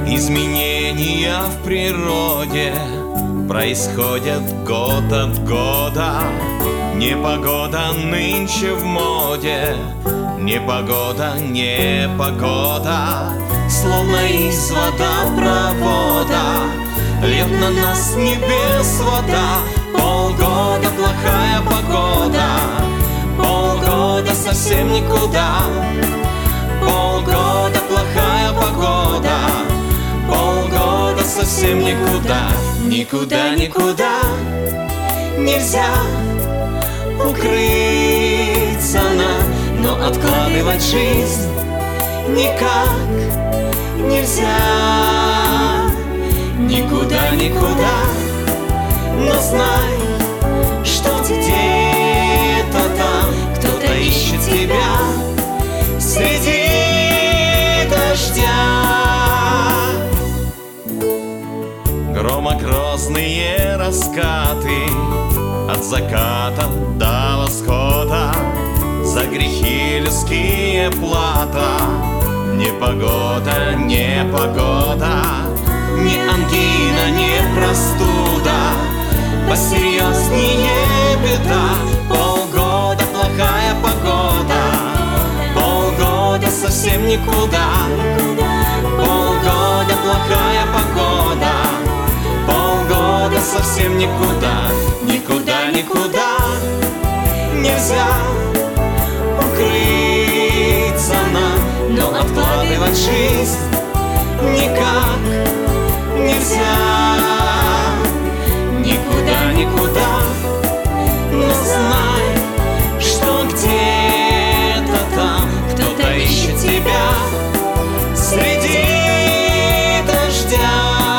Изменения в природе происходят год от года. Непогода нынче в моде, непогода, непогода, словно из водопровода льет на нас с небес вода. Полгода плохая погода, полгода совсем никуда. Полгода плохая погода, полгода совсем никуда. Никуда, никуда нельзя укрыться но откладывать жизнь никак нельзя. Никуда, никуда, но знай, что где-то там кто-то ищет тебя среди дождя. Громогрозные раскаты от заката до восхода, за грехи людские плата. Непогода, непогода, не ангина, не простуда, посерьезнее беда. Полгода плохая погода, полгода совсем никуда. Полгода плохая погода, полгода совсем никуда. Никуда, никуда нельзя укрыться но откладывать жизнь никак нельзя. Никуда, никуда, но знай, что где-то там кто-то ищет тебя среди дождя.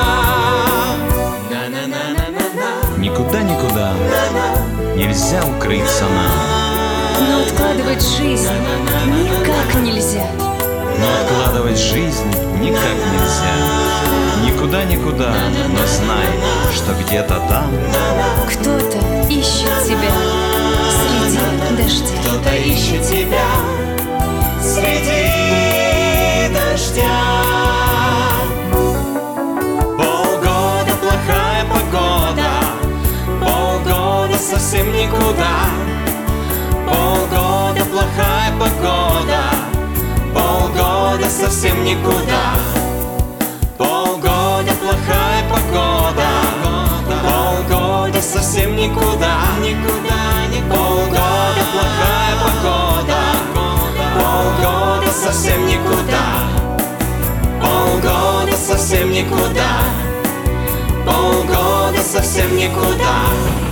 Никуда, никуда нельзя укрыться но откладывать жизнь никак нельзя. но откладывать жизнь никак нельзя. Никуда, никуда, но знай, что где-то там кто-то ищет тебя среди дождя. Кто-то ищет тебя среди дождя. Полгода плохая погода, полгода совсем никуда. Полгода плохая погода, полгода совсем никуда. Полгода плохая погода, полгода совсем никуда. Полгода плохая погода, полгода совсем никуда. Полгода совсем никуда. Полгода совсем никуда.